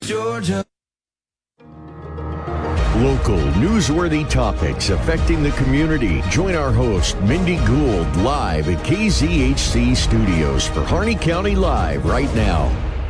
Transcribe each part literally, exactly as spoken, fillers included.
Georgia. Local newsworthy topics affecting the community. Join our host, Mindy Gould, live at K Z H C Studios for Harney County Live right now.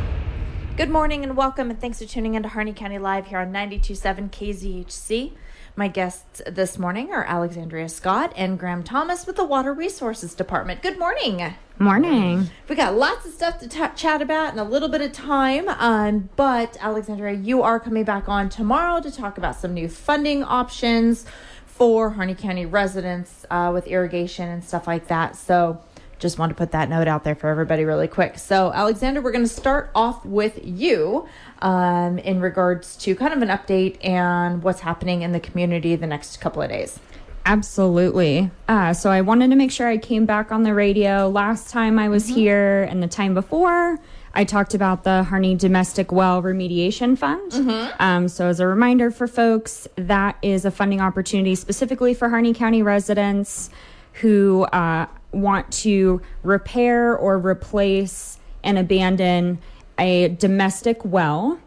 Good morning and welcome, and thanks for tuning in to Harney County Live here on ninety-two point seven K Z H C. My guests this morning are Alexandria Scott and Graham Thomas with the Water Resources Department. Good morning. Morning. We got lots of stuff to t- chat about and a little bit of time, um, but Alexandria, you are coming back on tomorrow to talk about some new funding options for Harney County residents uh, with irrigation and stuff like that. So just want to put that note out there for everybody really quick. So Alexander, we're going to start off with you um, in regards to kind of an update and what's happening in the community the next couple of days. Absolutely. Uh, so I wanted to make sure I came back on the radio. Last time I was mm-hmm. here and the time before, I talked about the Harney Domestic Well Remediation Fund. Mm-hmm. Um, so as a reminder for folks, that is a funding opportunity specifically for Harney County residents who uh, want to repair or replace and abandon a domestic well.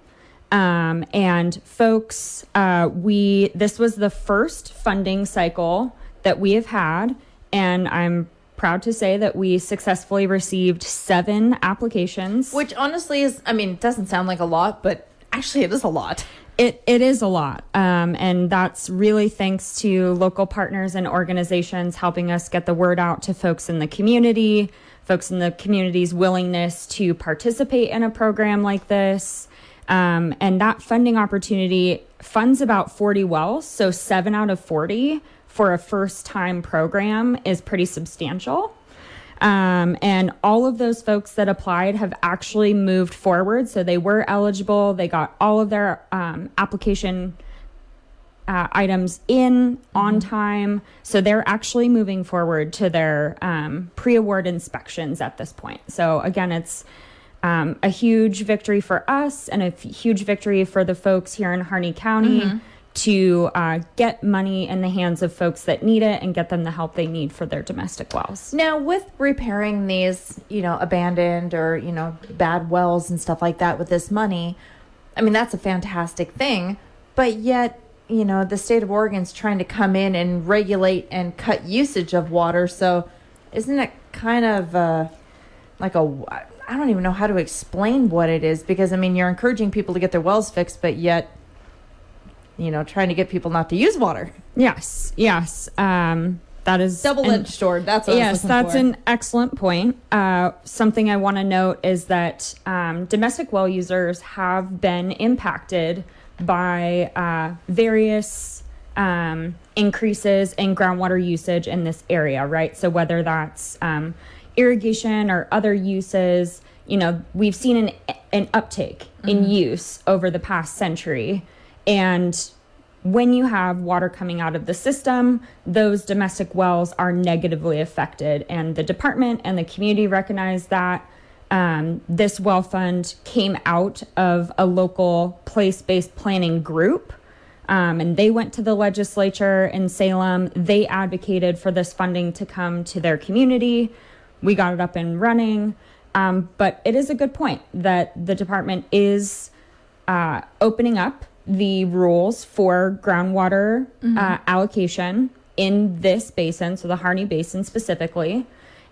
Um, and folks, uh, we, this was the first funding cycle that we have had, and I'm proud to say that we successfully received seven applications. Which honestly is, I mean, it doesn't sound like a lot, but actually it is a lot. It It is a lot, um, and that's really thanks to local partners and organizations helping us get the word out to folks in the community, folks in the community's willingness to participate in a program like this. Um, and that funding opportunity funds about forty wells, so seven out of forty for a first-time program is pretty substantial. Um, and all of those folks that applied have actually moved forward, so they were eligible. They got all of their um, application uh, items in on time, so they're actually moving forward to their um, pre-award inspections at this point. So again, it's Um, a huge victory for us and a f- huge victory for the folks here in Harney County mm-hmm. to uh, get money in the hands of folks that need it and get them the help they need for their domestic wells. Now, with repairing these, you know, abandoned or, you know, bad wells and stuff like that with this money, I mean, that's a fantastic thing. But yet, you know, the state of Oregon's trying to come in and regulate and cut usage of water. So isn't it kind of uh, like a... I don't even know how to explain what it is, because, I mean, you're encouraging people to get their wells fixed, but yet, you know, trying to get people not to use water. Yes, yes. Um, that is... Double-edged sword, that's what yes, I was looking that's for. an excellent point. Uh, something I want to note is that um, domestic well users have been impacted by uh, various um, increases in groundwater usage in this area, right? So whether that's... Um, irrigation or other uses, you know, we've seen an an uptake mm-hmm. in use over the past century. And when you have water coming out of the system, those domestic wells are negatively affected. And the department and the community recognize that. Um, this well fund came out of a local place-based planning group. Um, and they went to the legislature in Salem. They advocated for this funding to come to their community. We got it up and running, um, but it is a good point that the department is uh, opening up the rules for groundwater mm-hmm. uh, allocation in this basin, so the Harney Basin specifically,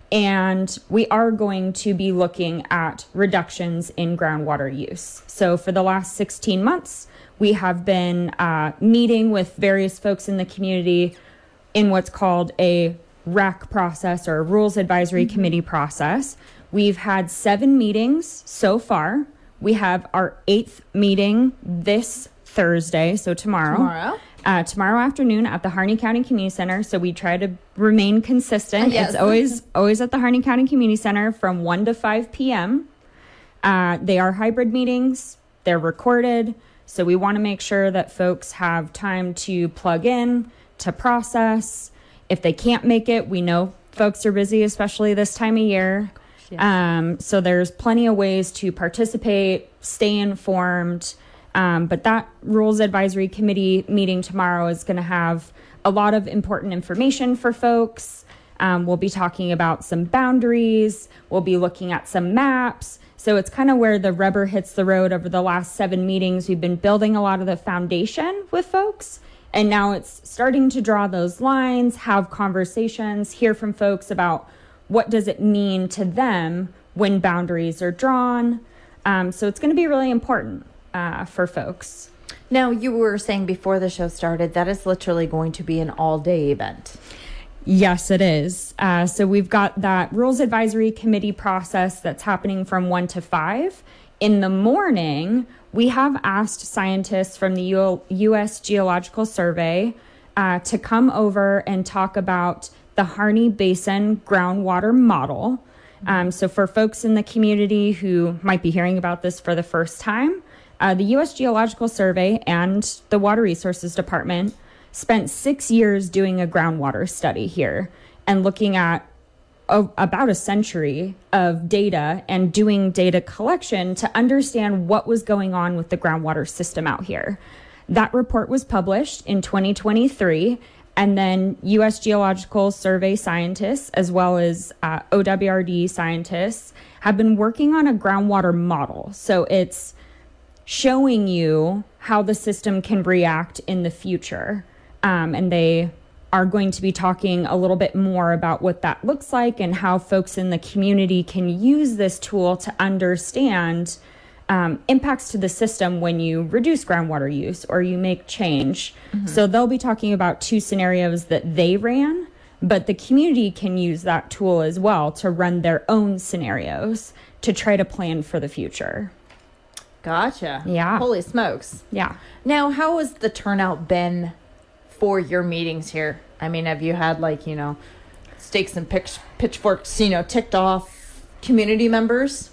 and we are going to be looking at reductions in groundwater use. So for the last sixteen months, we have been uh, meeting with various folks in the community in what's called a R A C process, or Rules Advisory mm-hmm. Committee process. We've had seven meetings so far. We have our eighth meeting this Thursday, so tomorrow. Tomorrow? Uh, tomorrow afternoon at the Harney County Community Center. So we try to remain consistent. Yes. It's always always at the Harney County Community Center from one to five p.m. Uh, they are hybrid meetings. They're recorded. So we want to make sure that folks have time to plug in, to process. If they can't make it, we know folks are busy, especially this time of year. Yes. Um, so there's plenty of ways to participate, stay informed. Um, but that Rules Advisory Committee meeting tomorrow is going to have a lot of important information for folks. Um, we'll be talking about some boundaries. We'll be looking at some maps. So it's kind of where the rubber hits the road. Over the last seven meetings, we've been building a lot of the foundation with folks. And now it's starting to draw those lines, have conversations, hear from folks about what does it mean to them when boundaries are drawn. Um, so it's going to be really important uh, for folks. Now, you were saying before the show started, that is literally going to be an all-day event. Yes, it is. Uh, so we've got that Rules Advisory Committee process that's happening from one to five. In the morning, we have asked scientists from the U- U.S. Geological Survey uh, to come over and talk about the Harney Basin groundwater model. Um, so for folks in the community who might be hearing about this for the first time, uh, the U S Geological Survey and the Water Resources Department spent six years doing a groundwater study here and looking at a, about a century of data and doing data collection to understand what was going on with the groundwater system out here. That report was published in twenty twenty-three, and then U S Geological Survey scientists, as well as uh, O W R D scientists, have been working on a groundwater model. So it's showing you how the system can react in the future. Um, and they are going to be talking a little bit more about what that looks like and how folks in the community can use this tool to understand um, impacts to the system when you reduce groundwater use or you make change. Mm-hmm. So they'll be talking about two scenarios that they ran, but the community can use that tool as well to run their own scenarios to try to plan for the future. Gotcha. Yeah. Holy smokes. Yeah. Now, how has the turnout been for your meetings here? I mean, have you had, like, you know, stakes and pitch, pitchforks, you know, ticked off community members?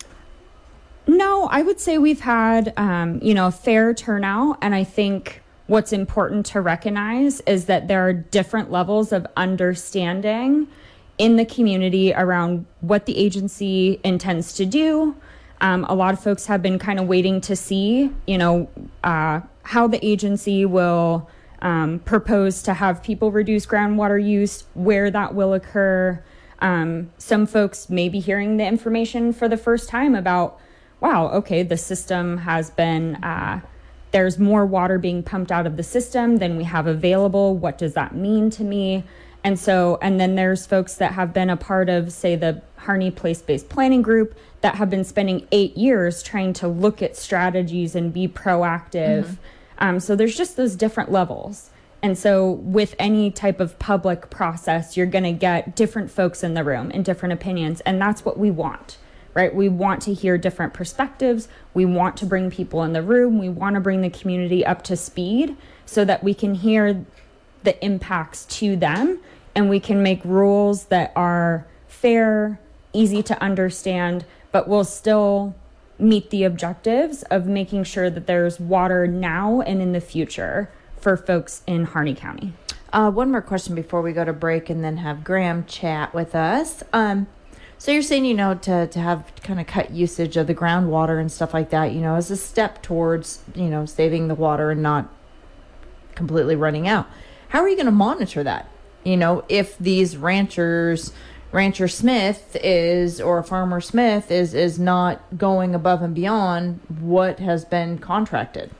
No, I would say we've had, um, you know, a fair turnout. And I think what's important to recognize is that there are different levels of understanding in the community around what the agency intends to do. Um, a lot of folks have been kind of waiting to see, you know, uh, how the agency will um, propose to have people reduce groundwater use, where that will occur. Um, some folks may be hearing the information for the first time about, wow, okay, the system has been, uh, there's more water being pumped out of the system than we have available. What does that mean to me? And so, and then there's folks that have been a part of, say, the Harney Place-Based Planning Group that have been spending eight years trying to look at strategies and be proactive. Mm-hmm. Um, so there's just those different levels. And so with any type of public process, you're going to get different folks in the room and different opinions. And that's what we want, right? We want to hear different perspectives. We want to bring people in the room. We want to bring the community up to speed so that we can hear the impacts to them and we can make rules that are fair, easy to understand, but will still meet the objectives of making sure that there's water now and in the future for folks in Harney County. Uh, one more question before we go to break and then have Graham chat with us. Um, so you're saying, you know, to, to have kind of cut usage of the groundwater and stuff like that, you know, as a step towards, you know, saving the water and not completely running out. How are you going to monitor that? You know, if these ranchers, Rancher Smith is, or Farmer Smith is, is not going above and beyond what has been contracted?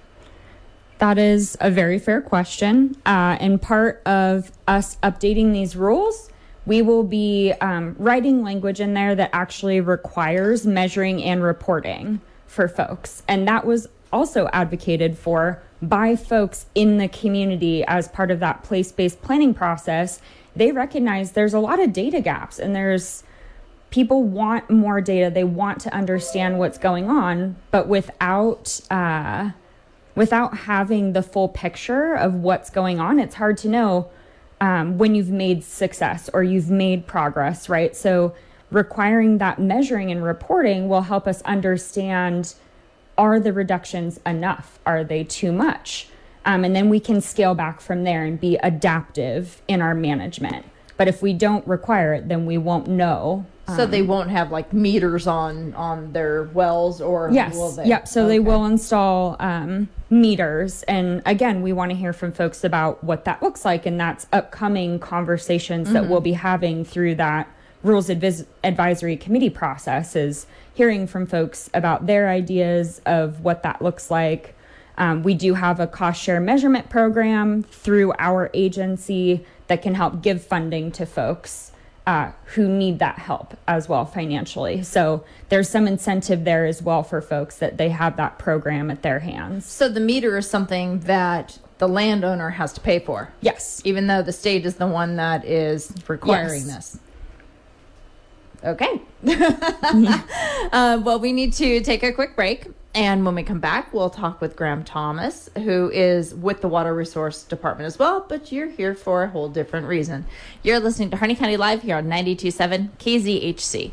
That is a very fair question. Uh, and part of us updating these rules, we will be um, writing language in there that actually requires measuring and reporting for folks. And that was also advocated for by folks in the community as part of that place-based planning process. They recognize there's a lot of data gaps and there's people want more data. They want to understand what's going on, but without uh, without having the full picture of what's going on, it's hard to know um, when you've made success or you've made progress, right? So requiring that measuring and reporting will help us understand, are the reductions enough? Are they too much? Um, and then we can scale back from there and be adaptive in our management. But if we don't require it, then we won't know So they won't have like meters on on their wells, or yes, will they? Yep. So okay. they will install um, meters, and again, we want to hear from folks about what that looks like, and that's upcoming conversations mm-hmm. that we'll be having through that Rules Advis- Advisory Committee process. Is hearing from folks about their ideas of what that looks like. Um, we do have a cost share measurement program through our agency that can help give funding to folks Uh, who need that help as well financially. So there's some incentive there as well for folks that they have that program at their hands. So the meter is something that the landowner has to pay for? Yes. Even though the state is the one that is requiring yes. this? Okay. uh, well, we need to take a quick break. And when we come back, we'll talk with Graham Thomas, who is with the Water Resource Department as well, but you're here for a whole different reason. You're listening to Harney County Live here on ninety-two point seven K Z H C.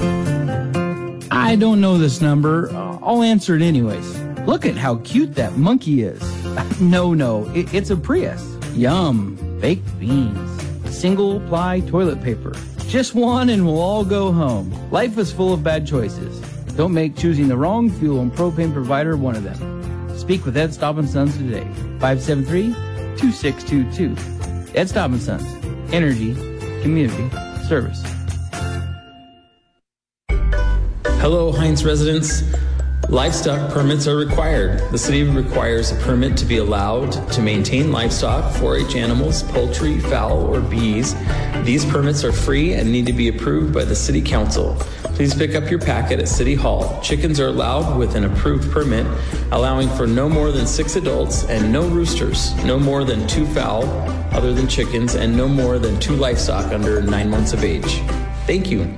I don't know this number. I'll answer it anyways. Look at how cute that monkey is. No, no, it, it's a Prius. Yum, baked beans, single-ply toilet paper. Just one and we'll all go home. Life is full of bad choices. Don't make choosing the wrong fuel and propane provider one of them. Speak with Ed Staub and Sons today. five seven three, two six two two. Ed Staub and Sons. Energy. Community. Service. Hello, Heinz residents. Livestock permits are required. The city requires a permit to be allowed to maintain livestock, four H animals, poultry, fowl, or bees. These permits are free and need to be approved by the city council. Please pick up your packet at City Hall. Chickens are allowed with an approved permit, allowing for no more than six adults and no roosters, no more than two fowl other than chickens, and no more than two livestock under nine months of age. Thank you.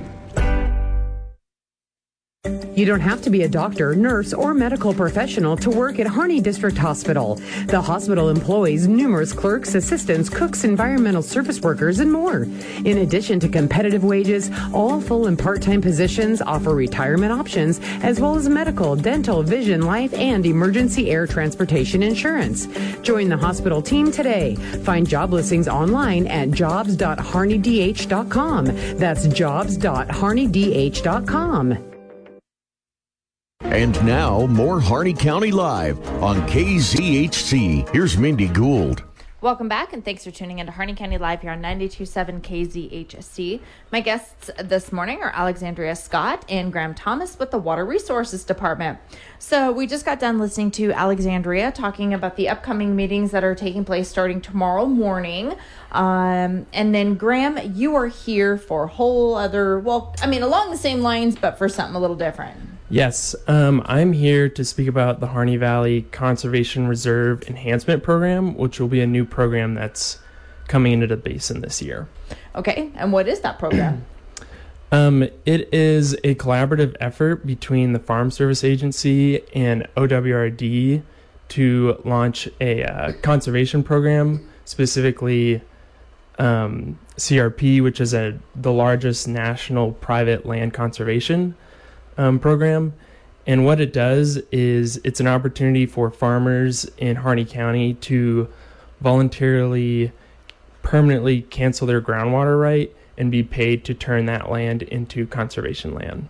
You don't have to be a doctor, nurse, or medical professional to work at Harney District Hospital. The hospital employs numerous clerks, assistants, cooks, environmental service workers, and more. In addition to competitive wages, all full and part-time positions offer retirement options, as well as medical, dental, vision, life, and emergency air transportation insurance. Join the hospital team today. Find job listings online at jobs dot harney d h dot com. That's jobs dot harney d h dot com. And now, more Harney County Live on K Z H C. Here's Mindy Gould. Welcome back, and thanks for tuning in to Harney County Live here on ninety-two point seven K Z H C. My guests this morning are Alexandria Scott and Graham Thomas with the Water Resources Department. So we just got done listening to Alexandria talking about the upcoming meetings that are taking place starting tomorrow morning. Um, and then, Graham, you are here for a whole other, well, I mean, along the same lines, but for something a little different. Yes, um, I'm here to speak about the Harney Valley Conservation Reserve Enhancement Program, which will be a new program that's coming into the basin this year. Okay, and what is that program? um, it is a collaborative effort between the Farm Service Agency and O W R D to launch a uh, conservation program, specifically um, C R P, which is a the largest national private land conservation Um, program. And what it does is it's an opportunity for farmers in Harney County to voluntarily permanently cancel their groundwater right and be paid to turn that land into conservation land.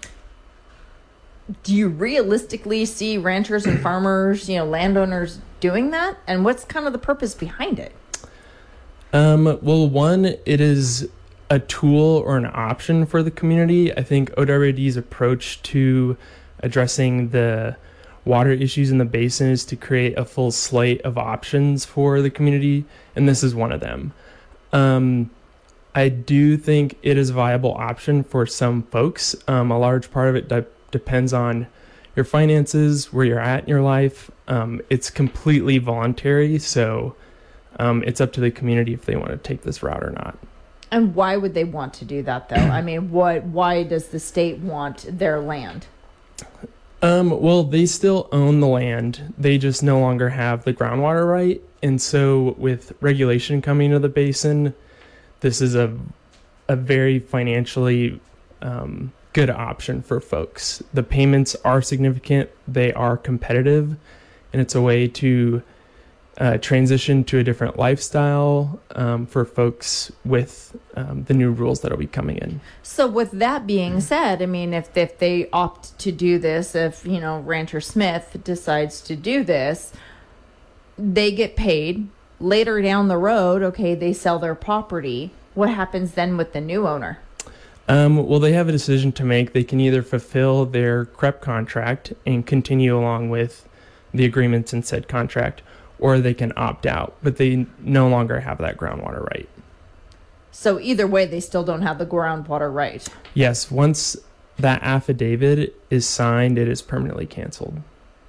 Do you realistically see ranchers and farmers, you know, landowners doing that? And what's kind of the purpose behind it? Um, well, one, it is a tool or an option for the community. I think O W R D's approach to addressing the water issues in the basin is to create a full slate of options for the community, and this is one of them. Um, I do think it is a viable option for some folks. Um, a large part of it de- depends on your finances, where you're at in your life. Um, it's completely voluntary, so um, it's up to the community if they want to take this route or not. And why would they want to do that, though? I mean, what? Why does the state want their land? Um, well, they still own the land. They just no longer have the groundwater right. And so with regulation coming to the basin, this is a a very financially um, good option for folks. The payments are significant. They are competitive. And it's a way to uh, transition to a different lifestyle um, for folks with um, the new rules that will be coming in. So with that being said, I mean, if, if they opt to do this, if, you know, Rancher Smith decides to do this, they get paid. Later down the road, okay, they sell their property. What happens then with the new owner? Um, well, they have a decision to make. They can either fulfill their C R E P contract and continue along with the agreements in said contract, or they can opt out, but they no longer have that groundwater right. So either way, they still don't have the groundwater right. Yes, once that affidavit is signed, it is permanently canceled.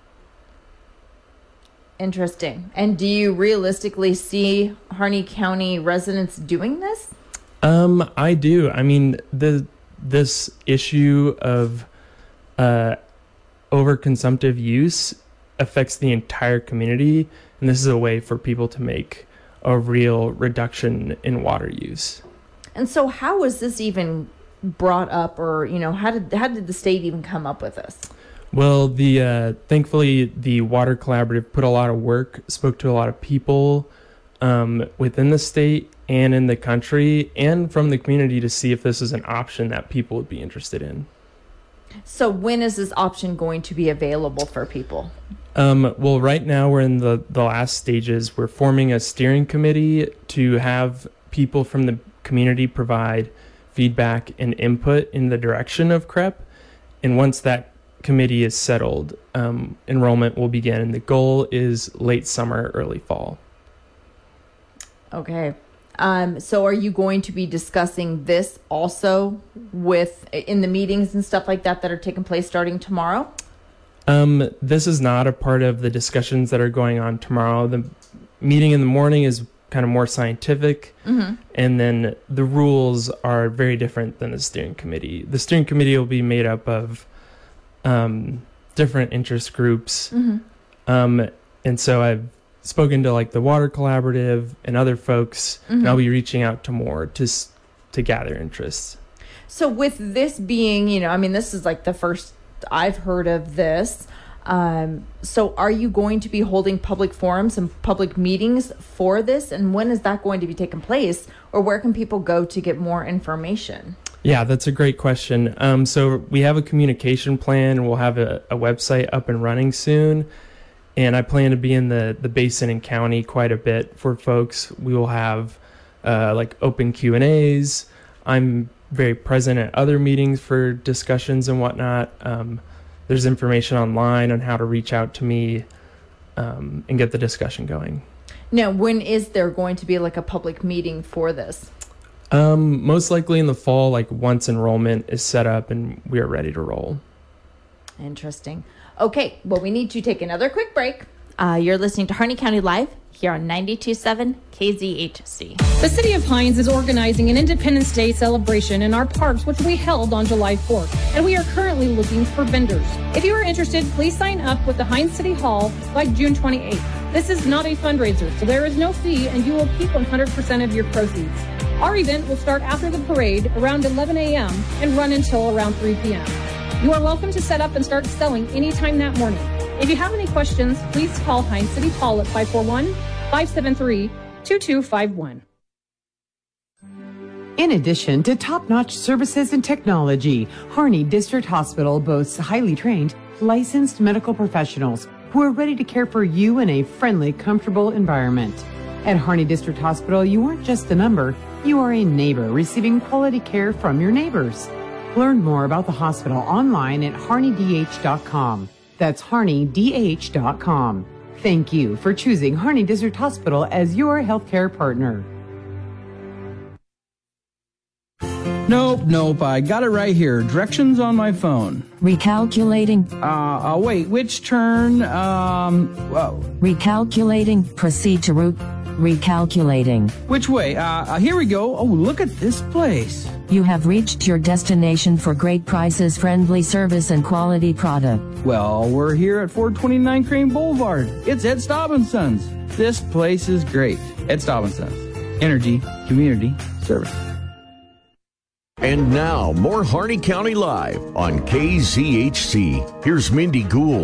Interesting. And do you realistically see Harney County residents doing this? Um, I do. I mean, the this issue of uh, overconsumptive use affects the entire community, and this is a way for people to make a real reduction in water use. And so how was this even brought up, or, you know, how did how did the state even come up with this? Well, the uh, thankfully, the Water Collaborative put a lot of work, spoke to a lot of people um, within the state and in the country and from the community to see if this is an option that people would be interested in. So when is this option going to be available for people? Um, well, right now we're in the, the last stages. We're forming a steering committee to have people from the community provide feedback and input in the direction of C R E P. And once that committee is settled, um, enrollment will begin, and the goal is late summer, early fall. Okay. Um, so are you going to be discussing this also with in the meetings and stuff like that that are taking place starting tomorrow? Um, this is not a part of the discussions that are going on tomorrow. The meeting in the morning is kind of more scientific, mm-hmm. and then the rules are very different than the steering committee. The steering committee will be made up of um, different interest groups, mm-hmm. um, and so I've spoken to like the Water Collaborative and other folks, mm-hmm. and I'll be reaching out to more to to gather interest. So with this being, you know, I mean, this is like the first I've heard of this. Um, so are you going to be holding public forums and public meetings for this? And when is that going to be taking place? Or where can people go to get more information? Yeah, that's a great question. Um, so we have a communication plan, and we'll have a, a website up and running soon. And I plan to be in the, the basin and county quite a bit for folks. We will have uh, like open Q and A's. I'm very present at other meetings for discussions and whatnot. Um, there's information online on how to reach out to me um, and get the discussion going. Now, when is there going to be like a public meeting for this? Um, most likely in the fall, like once enrollment is set up and we are ready to roll. Interesting. Okay, well, we need to take another quick break. Uh, you're listening to Harney County Live here on ninety-two point seven K Z H C. The City of Hinds is organizing an Independence Day celebration in our parks, which we held on July fourth, and we are currently looking for vendors. If you are interested, please sign up with the Hinds City Hall by June twenty-eighth. This is not a fundraiser, so there is no fee, and you will keep one hundred percent of your proceeds. Our event will start after the parade around eleven a.m. and run until around three p.m. You are welcome to set up and start selling anytime that morning. If you have any questions, please call Hinds City Hall at five four one, five seven three, two two five one. In addition to top-notch services and technology, Harney District Hospital boasts highly trained, licensed medical professionals who are ready to care for you in a friendly, comfortable environment. At Harney District Hospital, you aren't just a number, you are a neighbor receiving quality care from your neighbors. Learn more about the hospital online at harney d h dot com. That's harney d h dot com. Thank you for choosing Harney District Hospital as your healthcare partner. Nope, nope, I got it right here. Directions on my phone. Recalculating. Uh, uh wait, which turn? Um, whoa. Recalculating. Proceed to route. Recalculating. Which way? Uh, uh, here we go. Oh, look at this place. You have reached your destination for great prices, friendly service, and quality product. Well, we're here at four twenty-nine Crane Boulevard. It's Ed Staub and Sons. This place is great. Ed Staub and Sons. Energy, community, service. And now, more Harney County Live on K Z H C. Here's Mindy Gould.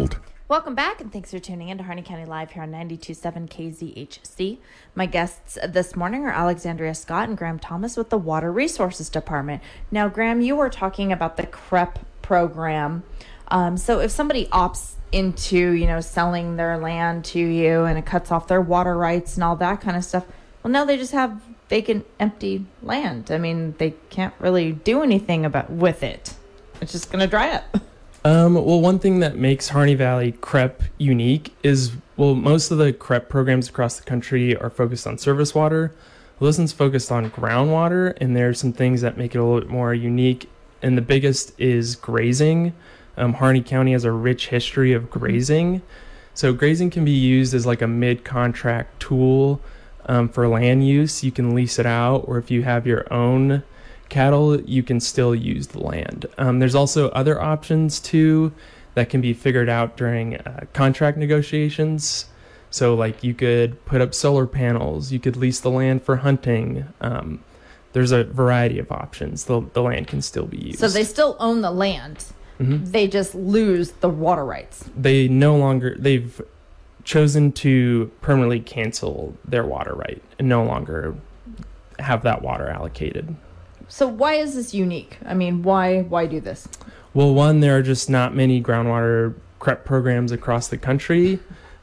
Welcome back, and thanks for tuning in to Harney County Live here on ninety-two point seven K Z H C. My guests this morning are Alexandria Scott and Graham Thomas with the Water Resources Department. Now, Graham, you were talking about the C R E P program. Um, so if somebody opts into, you know, selling their land to you and it cuts off their water rights and all that kind of stuff, well, now they just have vacant, empty land. I mean, they can't really do anything about with it. It's just going to dry up. Um, well, one thing that makes Harney Valley C R E P unique is, well, most of the C R E P programs across the country are focused on surface water. Well, this one's focused on groundwater, and there are some things that make it a little bit more unique. And the biggest is grazing. Um, Harney County has a rich history of grazing. So grazing can be used as like a mid-contract tool um, for land use. You can lease it out, or if you have your own cattle, you can still use the land. Um, there's also other options too that can be figured out during uh, contract negotiations. So like you could put up solar panels, you could lease the land for hunting. Um, there's a variety of options. The, the land can still be used. So they still own the land. Mm-hmm. They just lose the water rights. They no longer, they've chosen to permanently cancel their water right and no longer have that water allocated. So why is this unique? I mean, why why do this? Well, one, there are just not many groundwater C R E P programs across the country.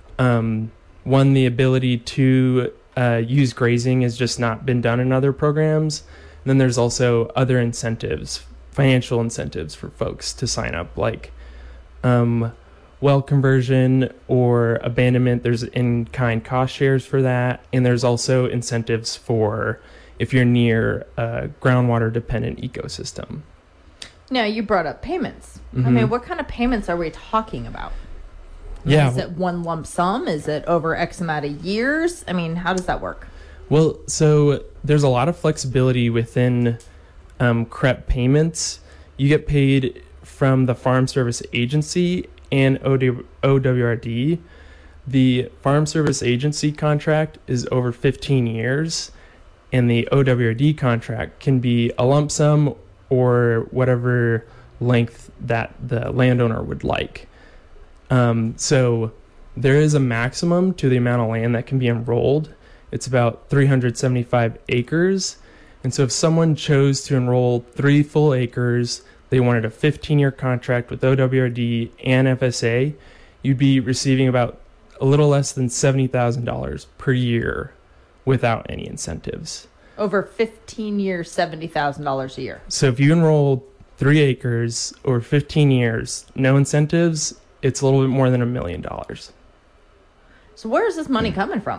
Um, one, the ability to uh, use grazing has just not been done in other programs. And then there's also other incentives, financial incentives for folks to sign up, like um, well conversion or abandonment. There's in-kind cost shares for that. And there's also incentives for if you're near a groundwater dependent ecosystem. Now, you brought up payments. Mm-hmm. I mean, what kind of payments are we talking about? Yeah. Is it one lump sum? Is it over X amount of years? I mean, how does that work? Well, so there's a lot of flexibility within um, C R E P payments. You get paid from the Farm Service Agency and O W R D. The Farm Service Agency contract is over fifteen years. And the O W R D contract can be a lump sum or whatever length that the landowner would like. Um, so there is a maximum to the amount of land that can be enrolled. It's about three hundred seventy-five acres. And so if someone chose to enroll three full acres, they wanted a fifteen-year contract with O W R D and F S A, you'd be receiving about a little less than seventy thousand dollars per year without any incentives. Over fifteen years, seventy thousand dollars a year. So if you enroll three acres over fifteen years, no incentives, it's a little bit more than a million dollars. So where is this money coming from?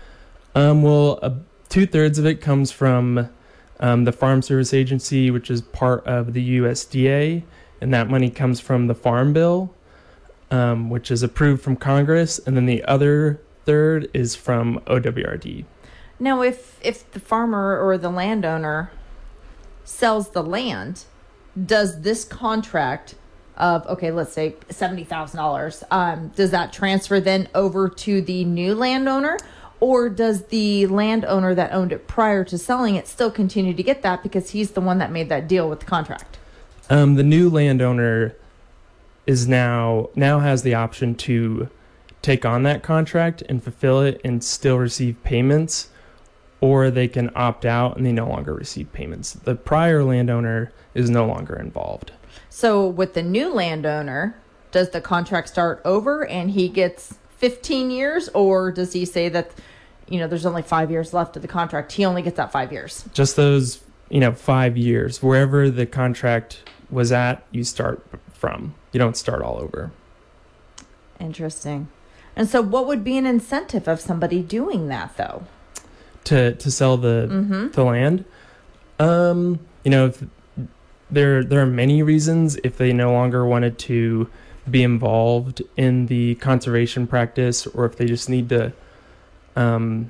Um, well, uh, two-thirds of it comes from um, the Farm Service Agency, which is part of the U S D A, and that money comes from the Farm Bill, um, which is approved from Congress, and then the other third is from O W R D. Now, if if the farmer or the landowner sells the land, does this contract of, okay, let's say seventy thousand dollars, um, does that transfer then over to the new landowner? Or does the landowner that owned it prior to selling it still continue to get that because he's the one that made that deal with the contract? Um, the new landowner is now now has the option to take on that contract and fulfill it and still receive payments, or they can opt out and they no longer receive payments. The prior landowner is no longer involved. So with the new landowner, does the contract start over and he gets fifteen years, or does he say that, you know, there's only five years left of the contract, he only gets that five years? Just those, you know, five years. Wherever the contract was at, you start from. You don't start all over. Interesting. And so what would be an incentive of somebody doing that, though? To to sell the mm-hmm. the land? Um, you know, if there there are many reasons. If they no longer wanted to be involved in the conservation practice, or if they just need to um,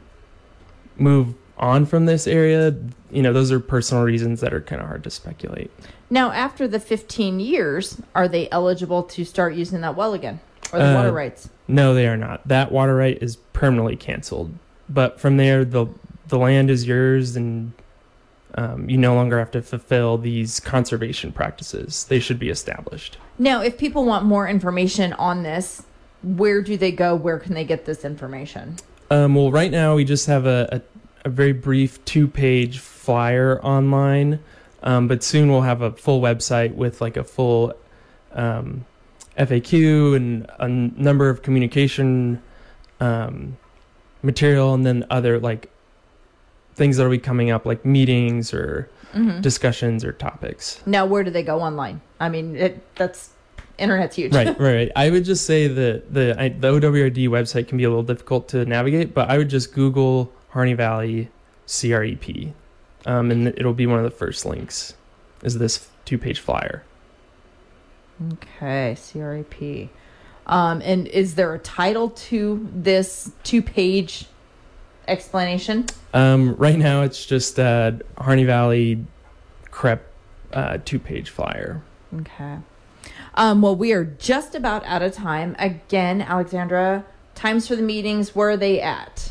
move on from this area, you know, those are personal reasons that are kind of hard to speculate. Now, after the fifteen years, are they eligible to start using that well again, or the uh, water rights? No, they are not. That water right is permanently canceled. But from there, the the land is yours, and um, you no longer have to fulfill these conservation practices. They should be established. Now, if people want more information on this, where do they go? Where can they get this information? Um, well, right now we just have a, a, a very brief two-page flyer online, um, but soon we'll have a full website with like a full um, F A Q and a n- number of communication um, material, and then other like things that will be coming up, like meetings or mm-hmm. discussions or topics. Now, where do they go online? I mean, it, that's internet's huge. Right, right. I would just say that the I, the O W R D website can be a little difficult to navigate, but I would just Google Harney Valley C R E P, um, and it'll be one of the first links. Is this two-page flyer? Okay, C R E P. Um, and is there a title to this two-page explanation? Um, right now, it's just uh, Harney Valley C R E P uh, two-page flyer. Okay. Um, well, we are just about out of time. Again, Alexandra, times for the meetings, where are they at?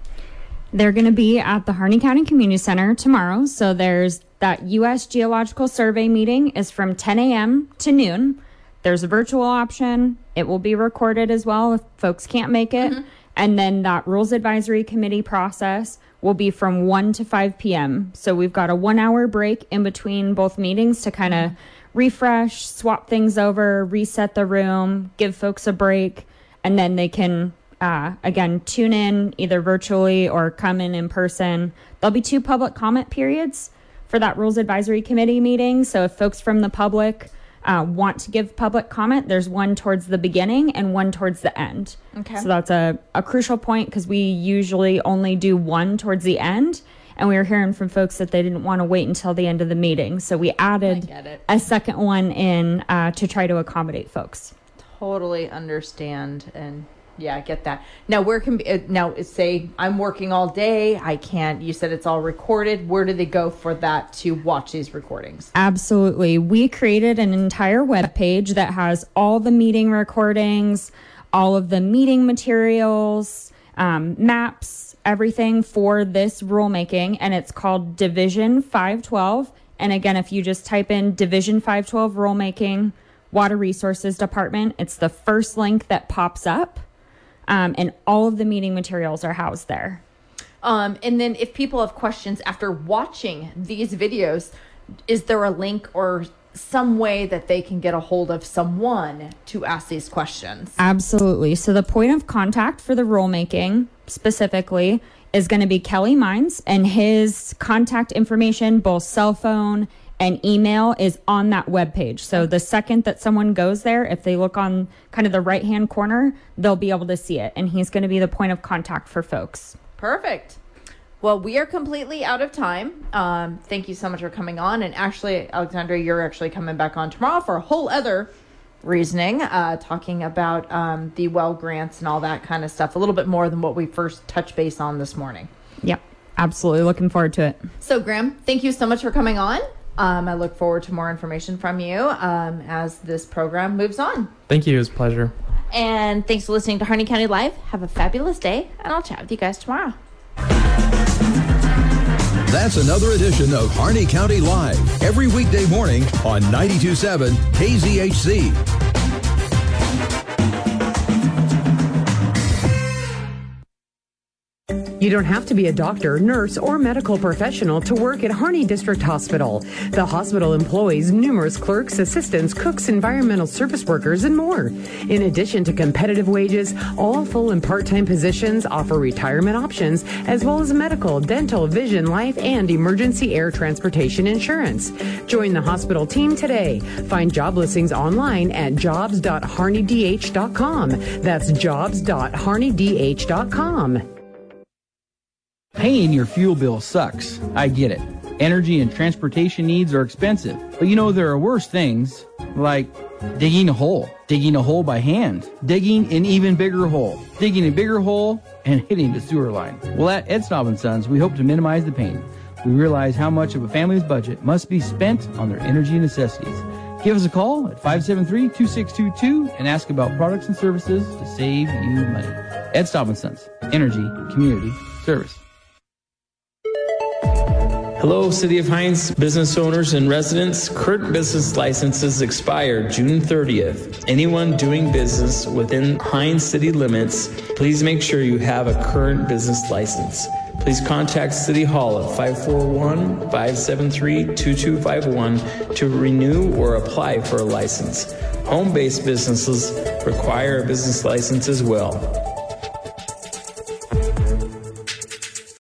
They're going to be at the Harney County Community Center tomorrow. So there's that U S Geological Survey meeting is from ten a.m. to noon. There's a virtual option. It will be recorded as well if folks can't make it. Mm-hmm. And then that Rules Advisory Committee process will be from one to five p.m. So we've got a one-hour break in between both meetings to kind of mm-hmm. refresh, swap things over, reset the room, give folks a break, and then they can, uh, again, tune in either virtually or come in in person. There'll be two public comment periods for that Rules Advisory Committee meeting. So if folks from the public uh, want to give public comment, there's one towards the beginning and one towards the end. Okay. So that's a, a crucial point because we usually only do one towards the end. And we were hearing from folks that they didn't want to wait until the end of the meeting. So we added a second one in uh, to try to accommodate folks. Totally understand. And yeah, I get that. Now, where can be, uh, now say I'm working all day. I can't, you said it's all recorded. Where do they go for that to watch these recordings? Absolutely. We created an entire web page that has all the meeting recordings, all of the meeting materials, um, maps, everything for this rulemaking, and it's called Division five twelve. And again, if you just type in Division five twelve Rulemaking, Water Resources Department, it's the first link that pops up, um, and all of the meeting materials are housed there. Um, and then if people have questions after watching these videos, is there a link or some way that they can get a hold of someone to ask these questions? Absolutely. So the point of contact for the rulemaking specifically is going to be Kelly Mines, and his contact information, both cell phone and email, is on that webpage. So the second that someone goes there, if they look on kind of the right-hand corner, they'll be able to see it. And he's going to be the point of contact for folks. Perfect. Well, we are completely out of time. Um, thank you so much for coming on. And actually, Alexandra, you're actually coming back on tomorrow for a whole other reasoning, uh, talking about um, the well grants and all that kind of stuff, a little bit more than what we first touched base on this morning. Yep, absolutely. Looking forward to it. So, Graham, thank you so much for coming on. Um, I look forward to more information from you um, as this program moves on. Thank you. It was a pleasure. And thanks for listening to Harney County Live. Have a fabulous day, and I'll chat with you guys tomorrow. That's another edition of Harney County Live, every weekday morning on ninety-two point seven K Z H C. You don't have to be a doctor, nurse, or medical professional to work at Harney District Hospital. The hospital employs numerous clerks, assistants, cooks, environmental service workers, and more. In addition to competitive wages, all full and part-time positions offer retirement options, as well as medical, dental, vision, life, and emergency air transportation insurance. Join the hospital team today. Find job listings online at jobs dot harney d h dot com. That's jobs dot harney d h dot com. Paying your fuel bill sucks. I get it. Energy and transportation needs are expensive. But you know, there are worse things, like digging a hole, digging a hole by hand, digging an even bigger hole, digging a bigger hole, and hitting the sewer line. Well, at Ed Staub and Sons, we hope to minimize the pain. We realize how much of a family's budget must be spent on their energy necessities. Give us a call at five seven three, two six two two and ask about products and services to save you money. Ed Staub and Sons, Energy Community Service. Hello, City of Hinds business owners and residents. Current business licenses expire June thirtieth. Anyone doing business within Hinds city limits, please make sure you have a current business license. Please contact City Hall at five four one, five seven three, two two five one to renew or apply for a license. Home-based businesses require a business license as well.